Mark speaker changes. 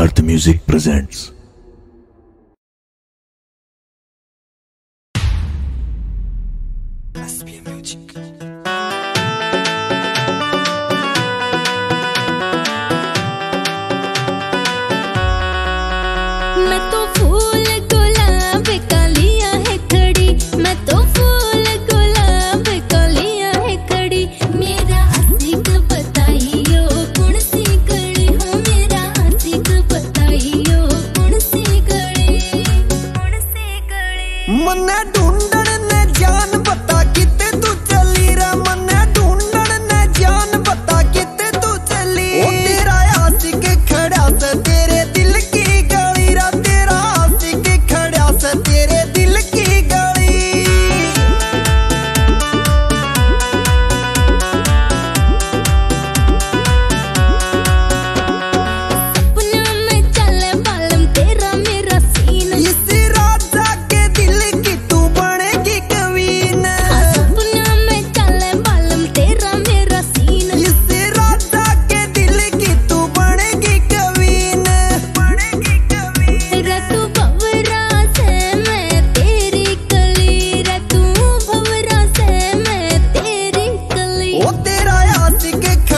Speaker 1: Parth Music presents
Speaker 2: SPM Music।
Speaker 3: मैं तो फूल गुलाब का लिया है खड़ी, मैं तो फूल गुलाब का लिया है खड़ी। मेरा आशिक बताइयो कौन सी गली हो, मेरा आशिक बताइयो कौन सी गली, कौन सी गली।
Speaker 2: मन्ने ढूंढण ने जान बता किते तू चली रे, मन्ने ढूंढण ने जान बता किते तू चली। ओ तेरा आशिक खड़ा से तेरे दिल की गली रा, तेरा आशिक खड़ा से तेरे दिल की गली।
Speaker 3: सपना में चले बालम तेरा मेरा सीन,
Speaker 2: इसी राजा के दिल की तू बनेगी कवीन।
Speaker 3: सपना में चले बालम तेरा मेरा सीन।
Speaker 2: इसी राजा के दिल की तू बनेगी कवीन, बनेगी कवीन।
Speaker 3: रे तू भंवरा से मैं तेरी कली, रे तू भंवरा से मैं तेरी कली।
Speaker 2: ओ तेरा आशिक